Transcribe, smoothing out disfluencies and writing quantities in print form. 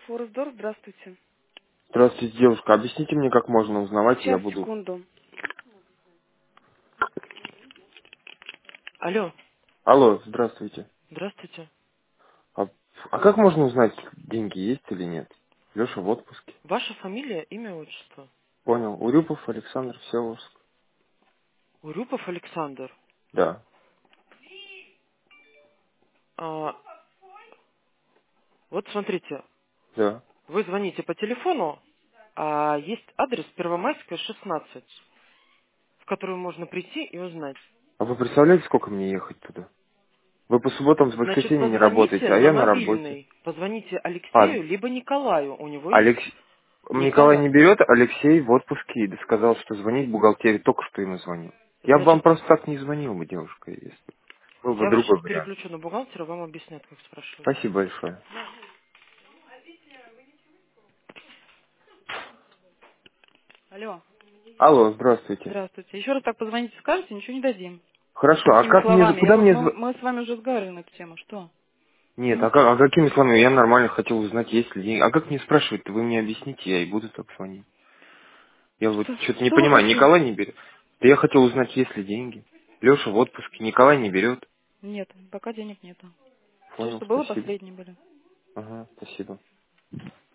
Форсдор, здравствуйте. Здравствуйте, девушка. Объясните мне, как можно узнавать, и я Сейчас, буду... секунду. Алло, Алло, здравствуйте. здравствуйте. А, а как можно узнать, деньги есть или нет? Леша в отпуске. Ваша фамилия, имя, отчество? Понял. Урюпов Александр Всеволожск. Урюпов Александр. Да, А, вот смотрите, да. вы звоните по телефону, а есть адрес Первомайская, 16, в который можно прийти и узнать. А вы представляете, сколько мне ехать туда? Вы по субботам, с Значит, воскресенье не работаете, позвоните а на я на работе. мобильный. Позвоните А, Алексею, либо Николаю. У него есть Алекс... Николай Николай. не берет, Алексей в отпуске и сказал, что звонить в бухгалтерию. Только что ему звонил. Я бы вам Значит, просто так не звонил бы, девушка, если был бы я вас другой сейчас вариант. переключу на бухгалтера, вам объяснят, как спрашивать. Спасибо большое. Алло, Алло, здравствуйте. здравствуйте. Еще раз так позвоните, скажете, ничего не дадим. Хорошо, а Такими как мне, словами. куда мне Мы с вами уже разговаривали на эту тему. Что? Нет, а какими словами? Я нормально хотел узнать, есть ли деньги. А как мне спрашивать-то? Вы мне объясните, я и буду так звонить. Я вот что-то не Что вы понимаю. хотите? Николай не берет. Да я хотел узнать, есть ли деньги. Леша в отпуске. Николай не берет. Нет, пока денег нету. Все, Понял, что было, спасибо. последние были. Ага, спасибо.